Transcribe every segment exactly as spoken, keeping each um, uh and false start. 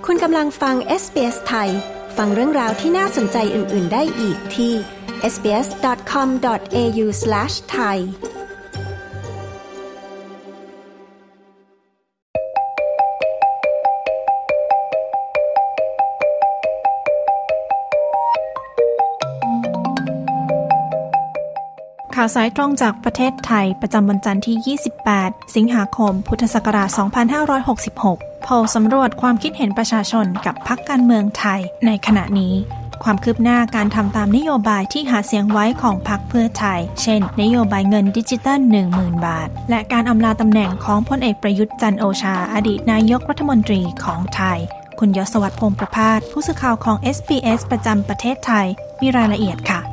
คุณกำลังฟัง เอส บี เอส ไทยฟังเรื่องราวที่น่าสนใจอื่นๆได้อีกที่ เอส บี เอส ดอท คอม ดอท เอ ยู สแลช ไทยข่าวสายตรงจากประเทศไทยประจำวันจันทร์ที่ ยี่สิบแปด สิงหาคม พุทธศักราช สองพันห้าร้อยหกสิบหก โพลสำรวจความคิดเห็นประชาชนกับพรรคการเมืองไทยในขณะนี้ความคืบหน้าการทำตามนโยบายที่หาเสียงไว้ของพรรคเพื่อไทยเช่นนโยบายเงินดิจิทัล หนึ่งหมื่น บาทและการอำลาตำแหน่งของพลเอกประยุทธ์จันทร์โอชาอดีตนายกรัฐมนตรีของไทยคุณยศวัฒน์พงษ์ประภาสผู้สื่อข่าวของ เอส บี เอส ประจำประเทศไทยมีรายละเอียดค่ะ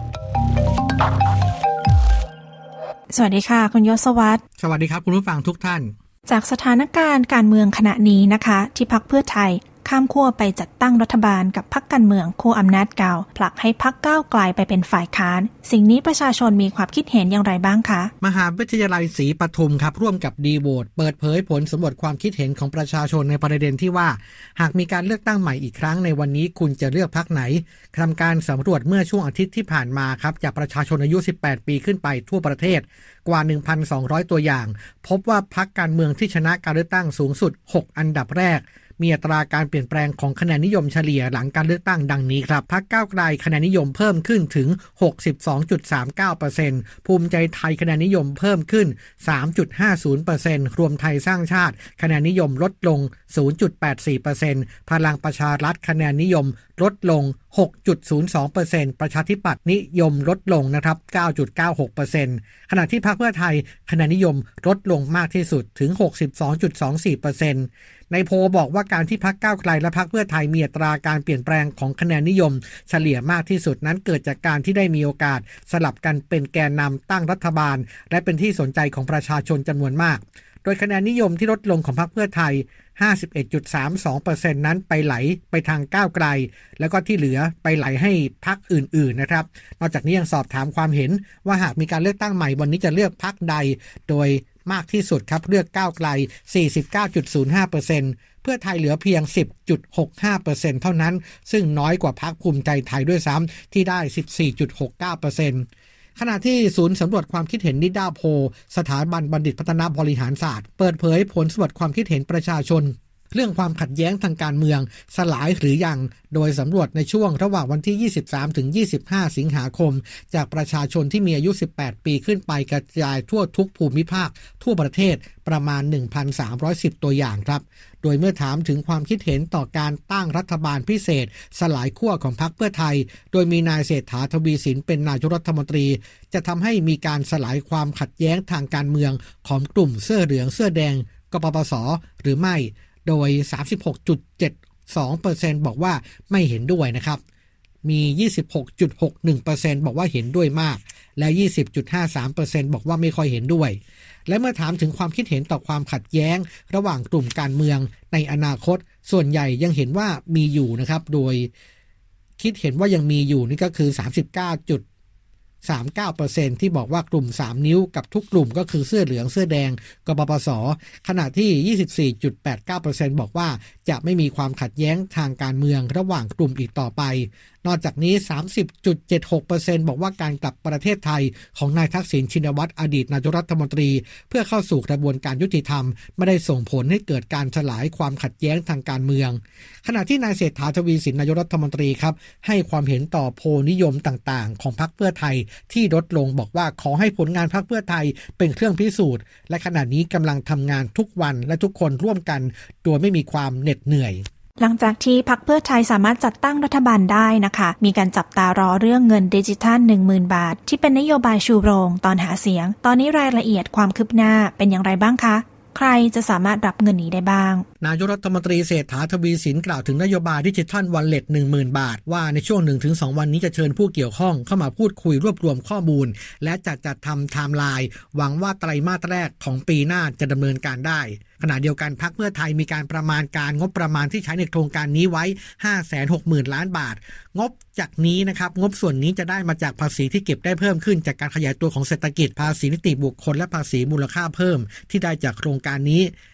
สวัสดีค่ะคุณยศวัฒน์สวัสดีครับคุณผู้ฟังทุกท่านจากสถานการณ์การเมืองขณะนี้นะคะที่พรรคเพื่อไทยข้ามขั้วไปจัดตั้งรัฐบาลกับพรรคการเมืองคู่อำนาจเก่าผลักให้พรรคก้าวไกลไปเป็นฝ่ายค้านสิ่งนี้ประชาชนมีความคิดเห็นอย่างไรบ้างคะมหาวิทยาลัยศรีปทุมครับร่วมกับดีโหวตเปิดเผยผลสำรวจความคิดเห็นของประชาชนในประเด็นที่ว่าหากมีการเลือกตั้งใหม่อีกครั้งในวันนี้คุณจะเลือกพรรคไหนทำการสำรวจเมื่อช่วงอาทิตย์ที่ผ่านมาครับจากประชาชนอายุสิบแปดปีขึ้นไปทั่วประเทศกว่า หนึ่งพันสองร้อย ตัวอย่างพบว่าพรรคการเมืองที่ชนะการเลือกตั้งสูงสุดหกอันดับแรกมีอัตราการเปลี่ยนแปลงของคะแนนนิยมเฉลี่ยหลังการเลือกตั้งดังนี้ครับพรรคก้าวไกลคะแนนนิยมเพิ่มขึ้นถึง หกสิบสองจุดสามเก้าเปอร์เซ็นต์ ภูมิใจไทยคะแนนนิยมเพิ่มขึ้น สามจุดห้าศูนย์เปอร์เซ็นต์ รวมไทยสร้างชาติคะแนนนิยมลดลง ศูนย์จุดแปดสี่เปอร์เซ็นต์ พลังประชารัฐคะแนนนิยมลดลง หกจุดศูนย์สองเปอร์เซ็นต์ ประชาธิปัตย์นิยมลดลงนะครับ เก้าจุดเก้าหกเปอร์เซ็นต์ ขณะที่พรรคเพื่อไทยคะแนนนิยมลดลงมากที่สุดถึง หกสิบสองจุดสองสี่เปอร์เซ็นต์ ในโพลบอกว่าการที่พรรคก้าวไกลและพรรคเพื่อไทยมีอัตราการเปลี่ยนแปลงของคะแนนนิยมเฉลี่ยมากที่สุดนั้นเกิดจากการที่ได้มีโอกาสสลับกันเป็นแกนนำตั้งรัฐบาลและเป็นที่สนใจของประชาชนจำนวนมากโดยคะแนนนิยมที่ลดลงของพรรคเพื่อไทย ห้าสิบเอ็ดจุดสามสองเปอร์เซ็นต์ นั้นไปไหลไปทางก้าวไกลแล้วก็ที่เหลือไปไหลให้พรรคอื่นๆนะครับนอกจากนี้ยังสอบถามความเห็นว่าหากมีการเลือกตั้งใหม่วันนี้จะเลือกพรรคใดโดยมากที่สุดครับเลือกก้าวไกล สี่สิบเก้าจุดศูนย์ห้าเปอร์เซ็นต์ เพื่อไทยเหลือเพียง สิบจุดหกห้าเปอร์เซ็นต์ เท่านั้นซึ่งน้อยกว่าพรรคภูมิใจไทยด้วยซ้ำที่ได้ สิบสี่จุดหกเก้าเปอร์เซ็นต์ขณะที่ศูนย์สำรวจความคิดเห็นนิด้าโพลสถาบันบัณฑิตพัฒนาบริหารศาสตร์เปิดเผยผลสำรวจความคิดเห็นประชาชนเรื่องความขัดแย้งทางการเมืองสลายหรือยังโดยสำรวจในช่วงระหว่างวันที่ ยี่สิบสามถึงยี่สิบห้า สิงหาคมจากประชาชนที่มีอายุ สิบแปด ปีขึ้นไปกระจายทั่วทุกภูมิภาคทั่วประเทศประมาณ หนึ่งพันสามร้อยสิบ ตัวอย่างครับโดยเมื่อถามถึงความคิดเห็นต่อการตั้งรัฐบาลพิเศษสลายขั้วของพรรคเพื่อไทยโดยมีนายเศรษฐาทวีสินเป็นนายกรัฐมนตรีจะทำให้มีการสลายความขัดแย้งทางการเมืองของกลุ่มเสื้อเหลืองเสื้อแดงกปปสหรือไม่โดย สามสิบหกจุดเจ็ดสองเปอร์เซ็นต์ บอกว่าไม่เห็นด้วยนะครับมี ยี่สิบหกจุดหกหนึ่งเปอร์เซ็นต์ บอกว่าเห็นด้วยมากและ ยี่สิบจุดห้าสามเปอร์เซ็นต์ บอกว่าไม่ค่อยเห็นด้วยและเมื่อถามถึงความคิดเห็นต่อความขัดแย้งระหว่างกลุ่มการเมืองในอนาคตส่วนใหญ่ยังเห็นว่ามีอยู่นะครับโดยคิดเห็นว่ายังมีอยู่นี่ก็คือ สามสิบเก้าจุดสามสิบเก้าเปอร์เซ็นต์ ที่บอกว่ากลุ่มสามนิ้วกับทุกกลุ่มก็คือเสื้อเหลืองเสื้อแดงกปปสขณะที่ ยี่สิบสี่จุดแปดเก้าเปอร์เซ็นต์ บอกว่าจะไม่มีความขัดแย้งทางการเมืองระหว่างกลุ่มอีกต่อไปนอกจากนี้ สามสิบจุดเจ็ดหกเปอร์เซ็นต์ บอกว่าการกลับประเทศไทยของนายทักษิณชินวัตรอดีตนายกรัฐมนตรีเพื่อเข้าสู่กระบวนการยุติธรรมไม่ได้ส่งผลให้เกิดการสลายความขัดแย้งทางการเมืองขณะที่นายเศรษฐาทวีสินนายกรัฐมนตรีครับให้ความเห็นต่อโพลนิยมต่างๆของพรรคเพื่อไทยที่ลดลงบอกว่าขอให้ผลงานพรรคเพื่อไทยเป็นเครื่องพิสูจน์และขณะนี้กำลังทำงานทุกวันและทุกคนร่วมกันโดยไม่มีความเหน็ดเหนื่อยหลังจากที่พรรคเพื่อไทยสามารถจัดตั้งรัฐบาลได้นะคะมีการจับตารอเรื่องเงินดิจิทัล หนึ่งหมื่น บาทที่เป็นนโยบายชูโรงตอนหาเสียงตอนนี้รายละเอียดความคืบหน้าเป็นอย่างไรบ้างคะใครจะสามารถรับเงินนี้ได้บ้างนายกรัฐมนตรีเศรษฐาทวีสินกล่าวถึงนโยบายดิจิทัลวอลเล็ต หนึ่งหมื่น บาทว่าในช่วง หนึ่งถึงสอง วันนี้จะเชิญผู้เกี่ยวข้องเข้ามาพูดคุยรวบรวมข้อมูลและจัดจัดทำไทม์ไลน์หวังว่าไตรมาสแรกของปีหน้าจะดำเนินการได้ขณะเดียวกันพรรคเพื่อไทยมีการประมาณการงบประมาณที่ใช้ในโครงการนี้ไว้ ห้าแสนหกหมื่น ล้านบาทงบจากนี้นะครับงบส่วนนี้จะได้มาจากภาษีที่เก็บได้เพิ่มขึ้นจากการขยายตัวของเศรษฐกิจภาษีนิติบุคคลและภาษีมูลค่าเพิ่มที่ได้จากโครงการนี้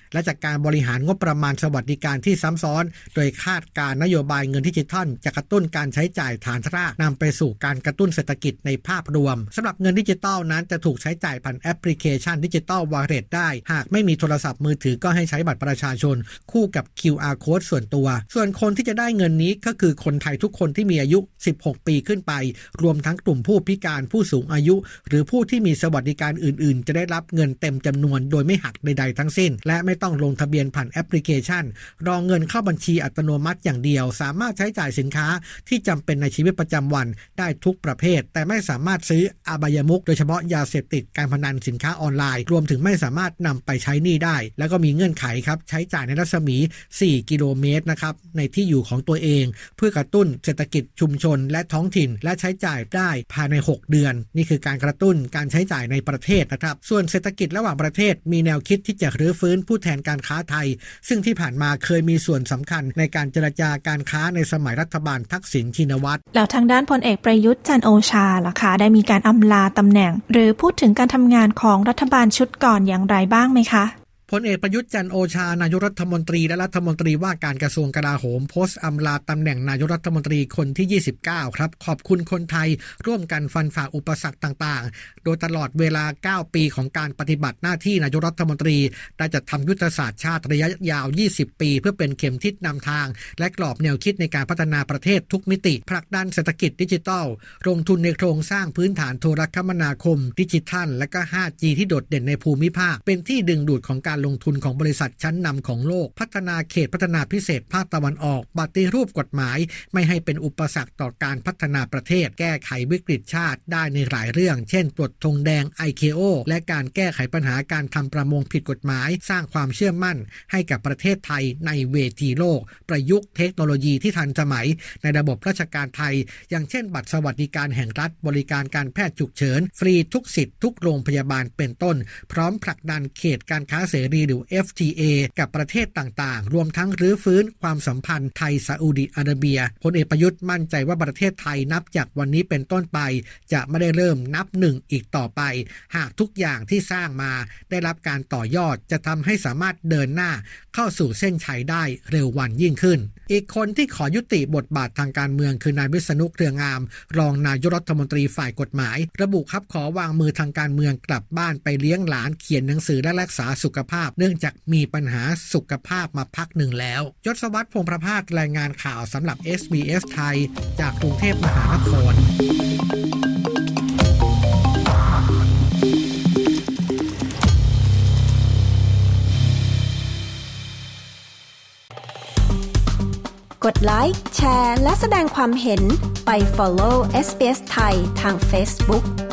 และจากการบริหารงบประมาณสวัสดิการที่ซ้ำซ้อนโดยคาดการนโยบายเงินดิจิทัลจะกระตุ้นการใช้จ่ายฐานรากนำไปสู่การกระตุ้นเศรษฐกิจในภาพรวมสำหรับเงินดิจิทัลนั้นจะถูกใช้จ่ายผ่านแอปพลิเคชันดิจิทัลวอลเล็ตได้หากไม่มีโทรศัพท์มือถือก็ให้ใช้บัตรประชาชนคู่กับ คิว อาร์ Code ส่วนตัวส่วนคนที่จะได้เงินนี้ก็คือคนไทยทุกคนที่มีอายุสิบหกปีขึ้นไปรวมทั้งกลุ่มผู้พิการผู้สูงอายุหรือผู้ที่มีสวัสดิการอื่นๆจะได้รับเงินเต็มจำนวนโดยไม่หักใดๆทั้งสิ้นและไม่ต้องลงทะเบียนผ่านแอปพลิเคชันรอเงินเข้าบัญชีอัตโนมัติอย่างเดียวสามารถใช้จ่ายสินค้าที่จำเป็นในชีวิตประจำวันได้ทุกประเภทแต่ไม่สามารถซื้ออบายมุขโดยเฉพาะยาเสพติดการพนันสินค้าออนไลน์รวมถึงไม่สามารถนำไปใช้หนี้ได้แล้วก็มีเงื่อนไขครับใช้จ่ายในรัศมีสี่กิโลเมตรนะครับในที่อยู่ของตัวเองเพื่อกระตุ้นเศรษฐกิจชุมชนและท้องถิ่นและใช้จ่ายได้ภายในหกเดือนนี่คือการกระตุ้นการใช้จ่ายในประเทศนะครับส่วนเศรษฐกิจระหว่างประเทศมีแนวคิดที่จะรื้อฟื้นผู้แทนการค้าไทยซึ่งที่ผ่านมาเคยมีส่วนสำคัญในการเจรจาการค้าในสมัยรัฐบาลทักษิณชินวัตรแล้วทางด้านพลเอกประยุทธ์จันทร์โอชาล่ะคะได้มีการอำลาตำแหน่งหรือพูดถึงการทำงานของรัฐบาลชุดก่อนอย่างไรบ้างไหมคะพลเอกประยุทธ์จันทร์โอชานายกรัฐมนตรีและรัฐมนตรีว่าการกระทรวงกลาโหมโพสต์อำลาตำแหน่งนายกรัฐมนตรีคนที่ยี่สิบเก้าครับขอบคุณคนไทยร่วมกันฟันฝ่าอุปสรรคต่างๆโดยตลอดเวลาเก้าปีของการปฏิบัติหน้าที่นายกรัฐมนตรีได้จัดทำยุทธศาสตร์ชาติระยะยาวยี่สิบปีเพื่อเป็นเข็มทิศนำทางและกรอบแนวคิดในการพัฒนาประเทศทุกมิติผลักดันเศรษฐกิจดิจิทัลลงทุนในโครงสร้างพื้นฐานโทรคมนาคมดิจิทัลและก็ ห้าจี ที่โดดเด่นในภูมิภาคเป็นที่ดึงดูดของการลงทุนของบริษัทชั้นนำของโลกพัฒนาเขตพัฒนาพิเศษภาคตะวันออกปฏิรูปกฎหมายไม่ให้เป็นอุปสรรคต่อการพัฒนาประเทศแก้ไขวิกฤตชาติได้ในหลายเรื่องเช่นปลดธงแดง ไอ เค โอ และการแก้ไขปัญหาการทำประมงผิดกฎหมายสร้างความเชื่อมั่นให้กับประเทศไทยในเวทีโลกประยุกต์เทคโนโลยีที่ทันสมัยในระบบราชการไทยอย่างเช่นบัตรสวัสดิการแห่งรัฐบริการการแพทย์ฉุกเฉินฟรีทุกสิทธิ์ทุกโรงพยาบาลเป็นต้นพร้อมผลักดันเขตการค้าเสรีหรือ เอฟ ที เอ กับประเทศต่างๆรวมทั้งรื้อฟื้นความสัมพันธ์ไทยซาอุดิอาระเบียพลเอกประยุทธ์มั่นใจว่าประเทศไทยนับจากวันนี้เป็นต้นไปจะไม่ได้เริ่มนับหนึ่งอีกต่อไปหากทุกอย่างที่สร้างมาได้รับการต่อยอดจะทำให้สามารถเดินหน้าเข้าสู่เส้นชัยได้เร็ววันยิ่งขึ้นอีกคนที่ขอยุติบทบาททางการเมืองคือนายวิษณุเครืองามรองนายกรัฐมนตรีฝ่ายกฎหมายระบุครับขอวางมือทางการเมืองกลับบ้านไปเลี้ยงหลานเขียนหนังสือและรักษาสุขภาพเนื่องจากมีปัญหาสุขภาพมาพักหนึ่งแล้วยศวัฒน์พงษ์ประภาสรายงานข่าวสำหรับ เอส บี เอส ไทยจากกรุงเทพมหานครกดไลค์แชร์และแสดงความเห็นไป follow เอส บี เอส ไทยทาง Facebook